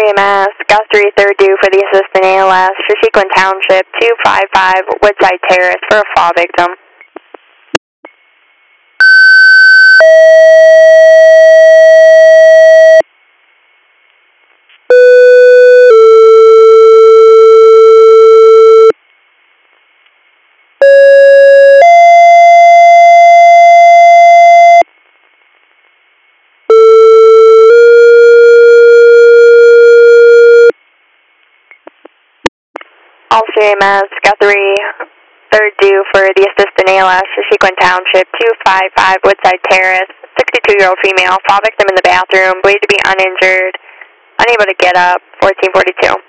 EMS, got 3 third due for the assistant ALS, Shashequin Township, 255 Woodside Terrace for a fall victim. Officer EMS, got 3 third due for the assistant ALS, Shashequin Township, 255 Woodside Terrace, 62-year-old female, fall victim in the bathroom, believed to be uninjured, unable to get up, 1442.